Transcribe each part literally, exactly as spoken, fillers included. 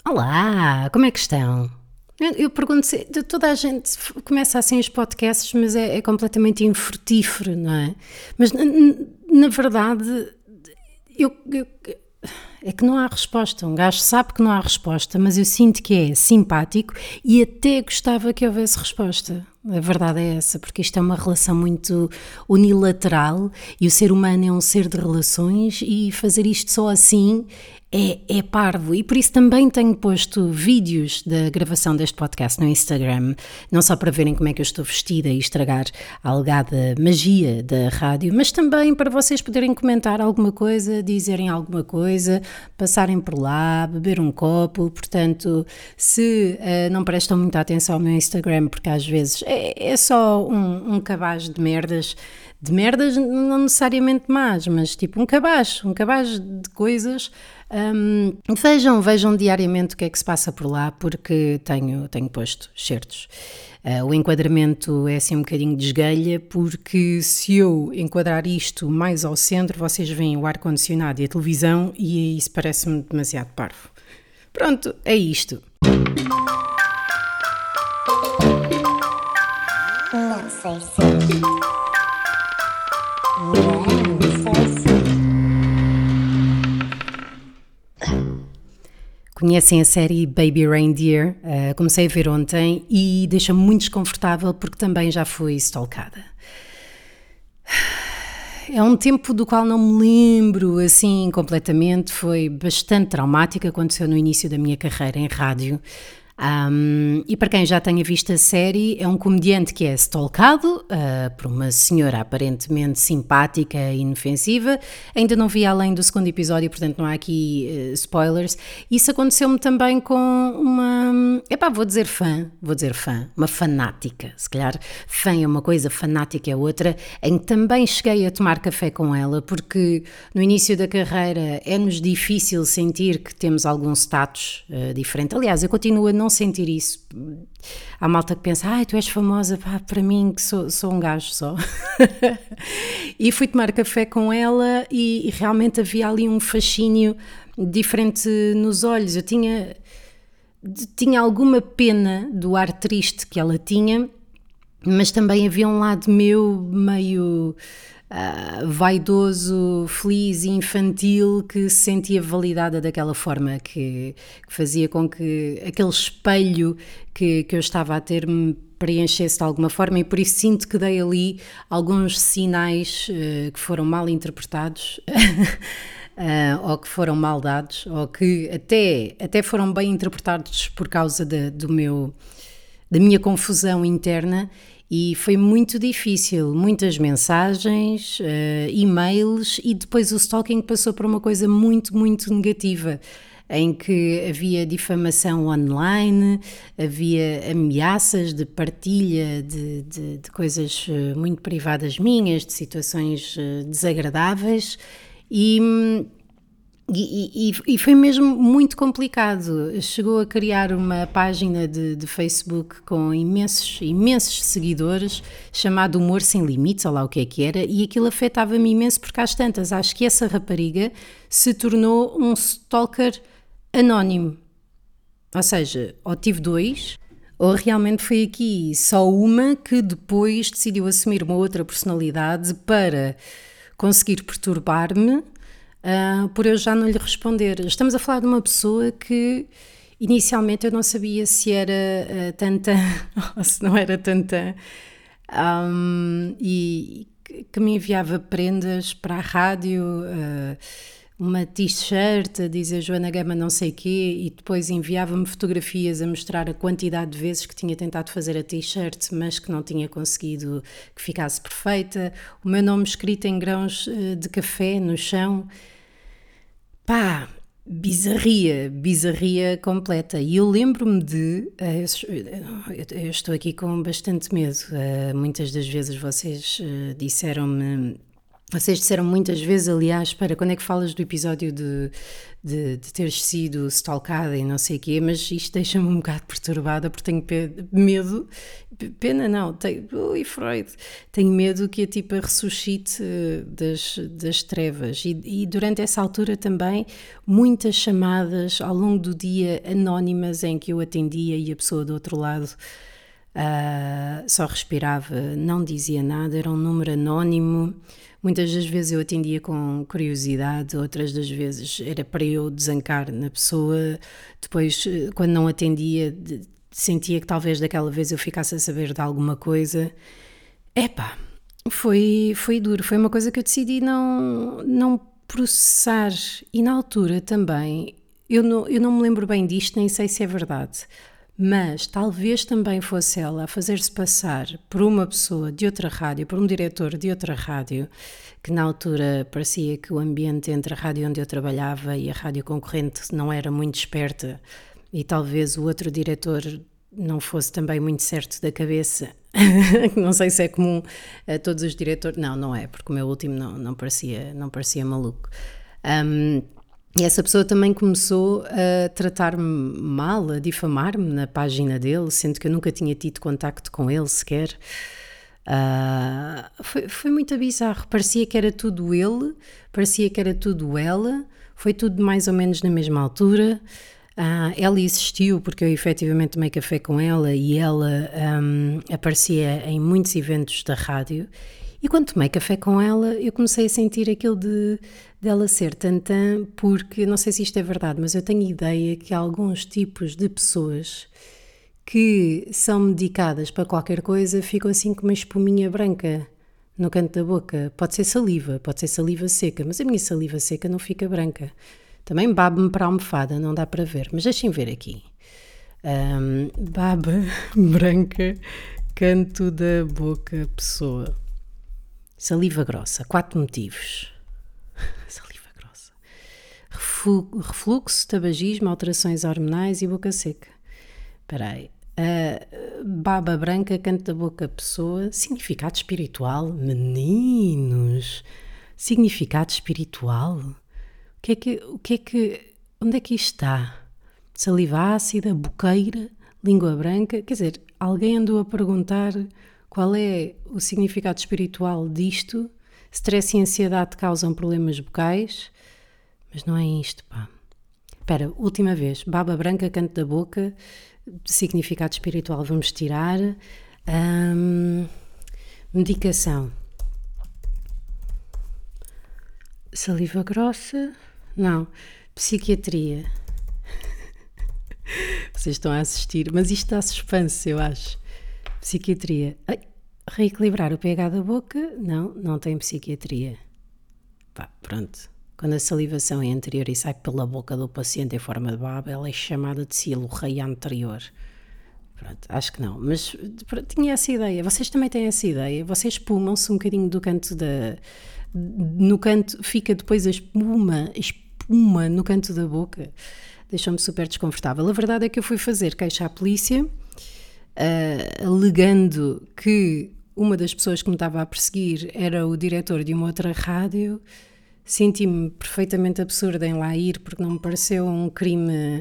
Olá, como é que estão? Eu, eu pergunto se de toda a gente f- começa assim os podcasts, mas é, é completamente infrutífero, não é? Mas n- n- na verdade, eu, eu- é que não há resposta. Um gajo sabe que não há resposta, mas eu sinto que é simpático e até gostava que houvesse resposta. A verdade é essa, porque isto é uma relação muito unilateral e o ser humano é um ser de relações e fazer isto só assim é, é parvo. E por isso também tenho posto vídeos da gravação deste podcast no Instagram, não só para verem como é que eu estou vestida e estragar a alegada magia da rádio, mas também para vocês poderem comentar alguma coisa, dizerem alguma coisa, passarem por lá, beber um copo. Portanto, se uh, não prestam muita atenção ao meu Instagram, porque às vezes é, é só um, um cabaz de merdas, de merdas não necessariamente más, mas tipo um cabaz, um cabaz de coisas. Um, vejam, vejam diariamente o que é que se passa por lá, porque tenho, tenho posto certos. Uh, o enquadramento é assim um bocadinho de esguelha, porque se eu enquadrar isto mais ao centro, vocês veem o ar-condicionado e a televisão e isso parece-me demasiado parvo. Pronto, é isto. Não sei se. Não sei se. Conhecem a série Baby Reindeer? Uh, comecei a ver ontem e deixa-me muito desconfortável porque também já fui stalkada. É um tempo do qual não me lembro assim completamente, foi bastante traumático, aconteceu no início da minha carreira em rádio. Um, e para quem já tenha visto a série, é um comediante que é stalkado uh, por uma senhora aparentemente simpática e inofensiva. Ainda não vi além do segundo episódio, portanto não há aqui uh, spoilers. Isso aconteceu-me também com uma, epá, vou dizer fã, vou dizer fã, uma fanática, se calhar fã é uma coisa, fanática é outra, em que também cheguei a tomar café com ela, porque no início da carreira é-nos difícil sentir que temos algum status uh, diferente. Aliás, eu continuo a não sentir isso. Há malta que pensa, ai, tu és famosa, pá, para mim que sou, sou um gajo só. E fui tomar café com ela e, e realmente havia ali um fascínio diferente nos olhos. Eu tinha, tinha alguma pena do ar triste que ela tinha, mas também havia um lado meu meio uh, vaidoso, feliz e infantil que se sentia validada daquela forma, que, que fazia com que aquele espelho que, que eu estava a ter me preenchesse de alguma forma, e por isso sinto que dei ali alguns sinais uh, que foram mal interpretados. Uh, ou que foram mal dados, ou que até, até foram bem interpretados por causa de, do meu, da minha confusão interna. E foi muito difícil, muitas mensagens, uh, e-mails, e depois o stalking passou por uma coisa muito, muito negativa, em que havia difamação online, havia ameaças de partilha de, de, de coisas muito privadas minhas, de situações desagradáveis, e... E, e, e foi mesmo muito complicado. Chegou a criar uma página de, de Facebook com imensos, imensos seguidores, chamado Humor Sem Limites, ou lá o que é que era, e aquilo afetava-me imenso porque às tantas acho que essa rapariga se tornou um stalker anónimo. Ou seja, ou tive dois, ou realmente foi aqui só uma que depois decidiu assumir uma outra personalidade para conseguir perturbar-me. Uh, por eu já não lhe responder. Estamos a falar de uma pessoa que inicialmente eu não sabia se era uh, tanta ou se não era tanta, um, e que me enviava prendas para a rádio, uh, uma t-shirt a dizer Joana Gama não sei quê, e depois enviava-me fotografias a mostrar a quantidade de vezes que tinha tentado fazer a t-shirt, mas que não tinha conseguido que ficasse perfeita, o meu nome escrito em grãos uh, de café no chão. Pá, bizarria, bizarria completa. E eu lembro-me de, uh, eu, eu estou aqui com bastante medo, uh, muitas das vezes vocês uh, disseram-me Vocês disseram muitas vezes, aliás, para quando é que falas do episódio de, de, de teres sido stalkada e não sei o quê, mas isto deixa-me um bocado perturbada porque tenho pe- medo, p- pena não, tenho, ui Freud, tenho medo que a tipa ressuscite eh, das, das trevas e, e durante essa altura também muitas chamadas ao longo do dia anónimas em que eu atendia e a pessoa do outro lado ah, só respirava, não dizia nada, era um número anónimo. Muitas das vezes eu atendia com curiosidade, outras das vezes era para eu desancar na pessoa. Depois, eh, quando não atendia, de- sentia que talvez daquela vez eu ficasse a saber de alguma coisa. Epá, foi, foi duro, foi uma coisa que eu decidi não, não processar. E na altura também, eu não, eu não me lembro bem disto, nem sei se é verdade, mas talvez também fosse ela a fazer-se passar por uma pessoa de outra rádio, por um diretor de outra rádio, que na altura parecia que o ambiente entre a rádio onde eu trabalhava e a rádio concorrente não era muito esperta e talvez o outro diretor não fosse também muito certo da cabeça. Não sei se é comum a todos os diretores. Não, não é, porque o meu último não, não, parecia, não parecia maluco. Um, e essa pessoa também começou a tratar-me mal, a difamar-me na página dele, sendo que eu nunca tinha tido contacto com ele sequer. Uh, foi, foi muito bizarro, parecia que era tudo ele, parecia que era tudo ela, foi tudo mais ou menos na mesma altura. Uh, ela existiu porque eu efetivamente tomei café com ela e ela um, aparecia em muitos eventos da rádio. E quando tomei café com ela, eu comecei a sentir aquilo de dela ser tantã, porque não sei se isto é verdade, mas eu tenho ideia que há alguns tipos de pessoas que são medicadas para qualquer coisa ficam assim com uma espuminha branca no canto da boca. Pode ser saliva, pode ser saliva seca, mas a minha saliva seca não fica branca. Também babo-me para a almofada, não dá para ver, mas deixem ver aqui. Um, baba branca, canto da boca, pessoa. Saliva grossa, quatro motivos. Saliva grossa. Refu- refluxo, tabagismo, alterações hormonais e boca seca. Espera aí. Uh, baba branca, canto da boca, pessoa. Significado espiritual? Meninos! Significado espiritual? O que é que... O que, é que onde é que isto está? Saliva ácida, boqueira, língua branca. Quer dizer, alguém andou a perguntar qual é o significado espiritual disto. Stress e ansiedade causam problemas bucais. Mas não é isto, pá. Espera, última vez. Baba branca, canto da boca... Significado espiritual vamos tirar. Hum, medicação. Saliva grossa. Não. Psiquiatria. Vocês estão a assistir, mas isto dá suspense, eu acho. Psiquiatria. Ai, reequilibrar o pH da boca. Não, não tem psiquiatria. Pá, pronto. Quando a salivação é anterior e sai pela boca do paciente em forma de baba, ela é chamada de silorreia anterior. Pronto, acho que não. Mas pronto, tinha essa ideia. Vocês também têm essa ideia? Vocês espumam-se um bocadinho do canto da... No canto, fica depois a espuma, a espuma no canto da boca. Deixou-me super desconfortável. A verdade é que eu fui fazer queixa à polícia, uh, alegando que uma das pessoas que me estava a perseguir era o diretor de uma outra rádio. Senti-me perfeitamente absurda em lá ir, porque não me pareceu um crime...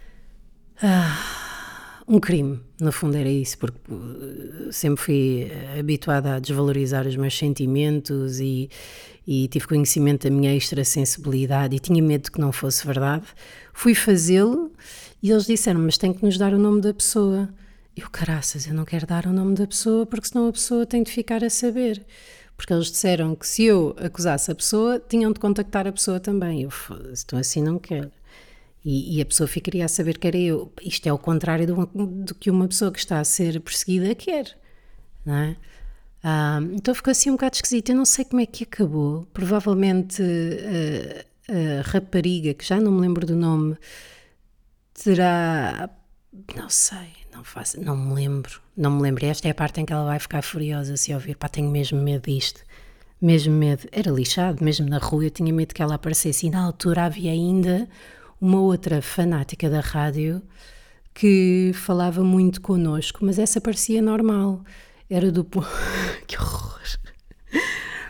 Ah, um crime, no fundo era isso, porque sempre fui habituada a desvalorizar os meus sentimentos e, e tive conhecimento da minha extrasensibilidade e tinha medo que não fosse verdade. Fui fazê-lo e eles disseram, mas tem que nos dar o nome da pessoa. Eu, caraças, eu não quero dar o nome da pessoa porque senão a pessoa tem de ficar a saber. Porque eles disseram que se eu acusasse a pessoa, tinham de contactar a pessoa também. Eu, então assim não quero. E, e a pessoa ficaria a saber que era eu. Isto é o contrário do, do que uma pessoa que está a ser perseguida quer, não é? Ah, então ficou assim um bocado esquisito. Eu não sei como é que acabou. Provavelmente a, a rapariga, que já não me lembro do nome, terá... Não sei, não faço, não me lembro, não me lembro. Esta é a parte em que ela vai ficar furiosa se ouvir. Pá, tenho mesmo medo disto, mesmo medo. Era lixado, mesmo na rua eu tinha medo que ela aparecesse. E na altura havia ainda uma outra fanática da rádio que falava muito connosco, mas essa parecia normal. Era do... Que horror!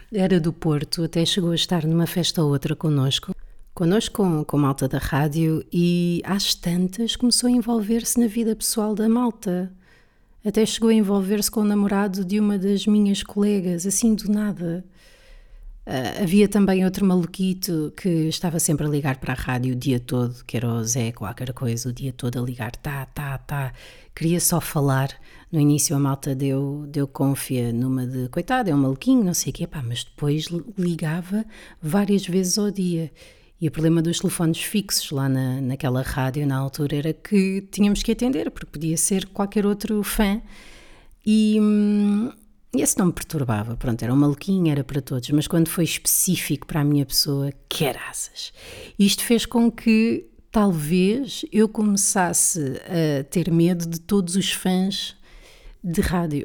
Era do Porto, até chegou a estar numa festa ou outra connosco, connosco com, com a malta da rádio, e às tantas começou a envolver-se na vida pessoal da malta. Até chegou a envolver-se com o namorado de uma das minhas colegas, assim do nada. Uh, havia também outro maluquito que estava sempre a ligar para a rádio o dia todo, que era o Zé, qualquer coisa, o dia todo a ligar, tá, tá, tá, queria só falar. No início a malta deu, deu confia numa de, coitado, é um maluquinho, não sei o quê, pá, mas depois ligava várias vezes ao dia. E o problema dos telefones fixos lá na, naquela rádio na altura era que tínhamos que atender, porque podia ser qualquer outro fã. E... Hum, E esse não me perturbava, pronto, era um maluquinho, era para todos, mas quando foi específico para a minha pessoa, caraças. Isto fez com que, talvez, eu começasse a ter medo de todos os fãs de rádio.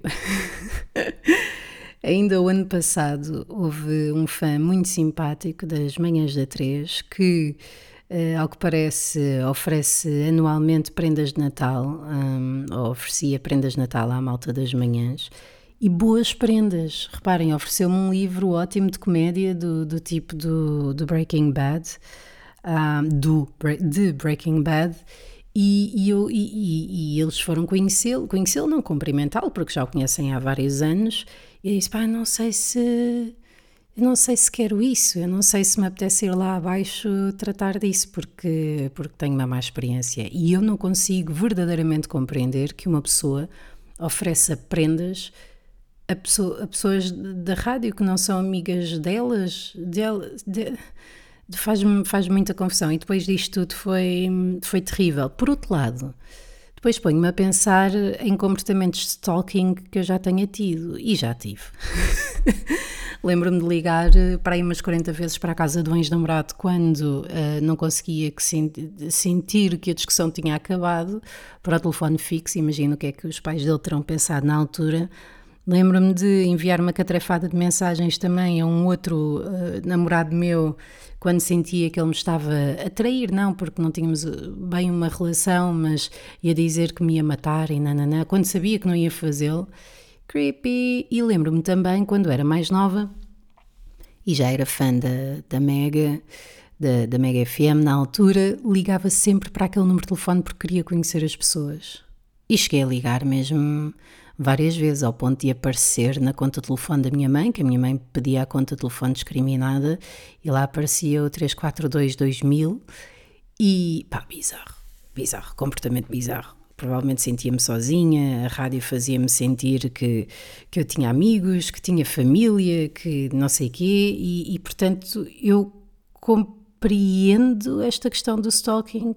Ainda o ano passado houve um fã muito simpático das Manhãs da três que, uh, ao que parece, oferece anualmente prendas de Natal, um, ou oferecia prendas de Natal à malta das manhãs. E boas prendas. Reparem, ofereceu-me um livro ótimo de comédia do, do tipo do, do Breaking Bad, um, do, de Breaking Bad, e, e, eu, e, e eles foram conhecê-lo, conhecê-lo, não cumprimentá-lo, porque já o conhecem há vários anos, e eu disse, pá, não sei se... Eu não sei se quero isso, eu não sei se me apetece ir lá abaixo tratar disso, porque, porque tenho uma má experiência. E eu não consigo verdadeiramente compreender que uma pessoa ofereça prendas a, pessoa, a pessoas da rádio que não são amigas delas, delas de, de, faz-me, faz muita confusão. E depois disto tudo foi, foi terrível. Por outro lado, depois ponho-me a pensar em comportamentos de stalking que eu já tenha tido, e já tive. Lembro-me de ligar para aí umas quarenta vezes para a casa do ex-namorado quando uh, não conseguia que senti- sentir que a discussão tinha acabado, para o telefone fixo. Imagino o que é que os pais dele terão pensado na altura. Lembro-me de enviar uma catrefada de mensagens também a um outro uh, namorado meu quando sentia que ele me estava a trair, não, porque não tínhamos bem uma relação, mas ia dizer que me ia matar e nananã, quando sabia que não ia fazê-lo. Creepy. E lembro-me também, quando era mais nova, e já era fã da, da Mega, da, da Mega F M na altura, ligava sempre para aquele número de telefone porque queria conhecer as pessoas. E cheguei a ligar mesmo várias vezes, ao ponto de aparecer na conta de telefone da minha mãe, que a minha mãe pedia a conta de telefone discriminada, e lá aparecia o três quatro dois dois mil, e pá, bizarro, bizarro, comportamento bizarro. Provavelmente sentia-me sozinha, a rádio fazia-me sentir que, que eu tinha amigos, que tinha família, que não sei o quê, e, e portanto eu compreendo esta questão do stalking,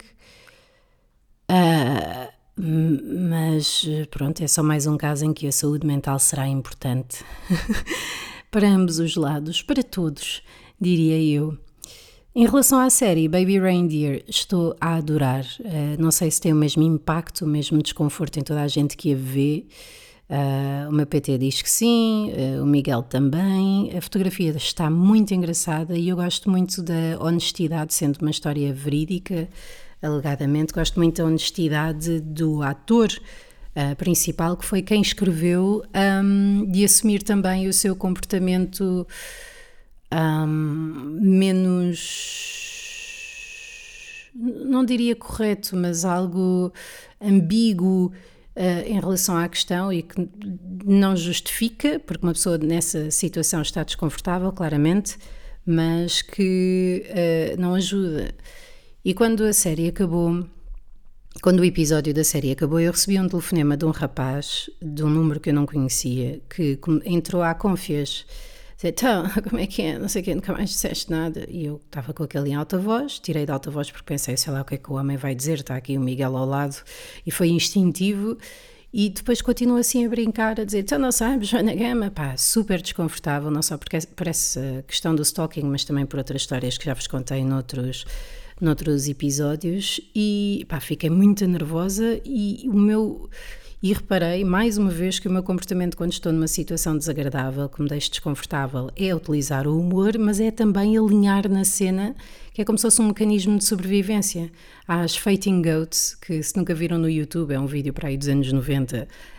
uh, mas pronto, é só mais um caso em que a saúde mental será importante para ambos os lados, para todos, diria eu. Em relação à série Baby Reindeer, estou a adorar. Uh, não sei se tem o mesmo impacto, o mesmo desconforto em toda a gente que a vê. Uh, o meu P T diz que sim, uh, o Miguel também. A fotografia está muito engraçada e eu gosto muito da honestidade, sendo uma história verídica, alegadamente. Gosto muito da honestidade do ator uh, principal, que foi quem escreveu, um, de assumir também o seu comportamento Um, menos, não diria correto, mas algo ambíguo uh, em relação à questão, e que não justifica, porque uma pessoa nessa situação está desconfortável, claramente, mas que uh, não ajuda. E quando a série acabou, quando o episódio da série acabou, eu recebi um telefonema de um rapaz, de um número que eu não conhecia, que entrou à Confias. Então, como é que é? Não sei o que, nunca mais disseste nada. E eu estava com aquele em alta voz, tirei de alta voz porque pensei, sei lá o que é que o homem vai dizer, está aqui o Miguel ao lado, e foi instintivo. E depois continuo assim a brincar, a dizer, então não sabes, Joana Gama, pá, super desconfortável, não só porque por essa questão do stalking, mas também por outras histórias que já vos contei noutros, noutros episódios, e pá, fiquei muito nervosa, e o meu... E reparei, mais uma vez, que o meu comportamento quando estou numa situação desagradável, que me deixa desconfortável, é utilizar o humor, mas é também alinhar na cena, que é como se fosse um mecanismo de sobrevivência. Há as Fating Goats, que se nunca viram no YouTube, é um vídeo para aí dos anos noventa,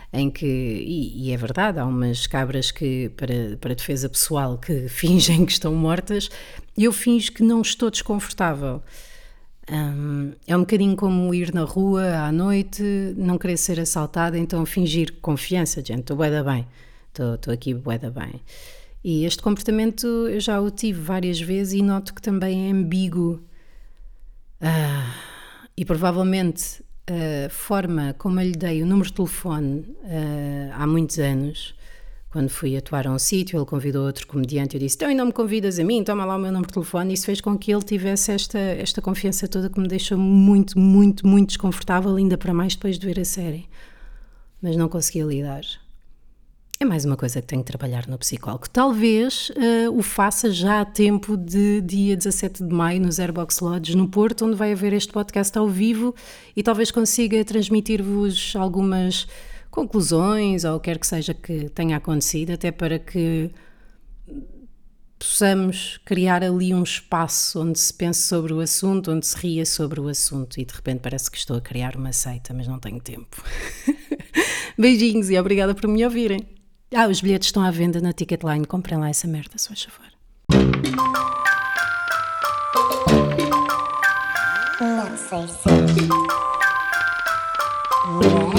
em que, e, e é verdade, há umas cabras que, para, para defesa pessoal, que fingem que estão mortas, e eu finjo que não estou desconfortável. Um, é um bocadinho como ir na rua à noite, não querer ser assaltada, então fingir confiança, gente, estou bué da bem, estou, estou aqui bué da bem. E este comportamento eu já o tive várias vezes e noto que também é ambíguo. Ah, e provavelmente a forma como eu lhe dei o número de telefone uh, há muitos anos, quando fui atuar a um sítio, ele convidou outro comediante, eu disse, então ainda não me convidas a mim, toma lá o meu número de telefone, e isso fez com que ele tivesse esta, esta confiança toda que me deixou muito, muito, muito desconfortável, ainda para mais depois de ver a série. Mas não conseguia lidar. É mais uma coisa que tenho que trabalhar no psicólogo. Talvez uh, o faça já a tempo de dia dezassete de maio no Zero Box Lodge no Porto, onde vai haver este podcast ao vivo, e talvez consiga transmitir-vos algumas conclusões ou o que quer que seja que tenha acontecido, até para que possamos criar ali um espaço onde se pense sobre o assunto, onde se ria sobre o assunto, e de repente parece que estou a criar uma seita, mas não tenho tempo. Beijinhos e obrigada por me ouvirem. Ah, os bilhetes estão à venda na Ticketline, comprem lá essa merda, se faz favor. Não sei se.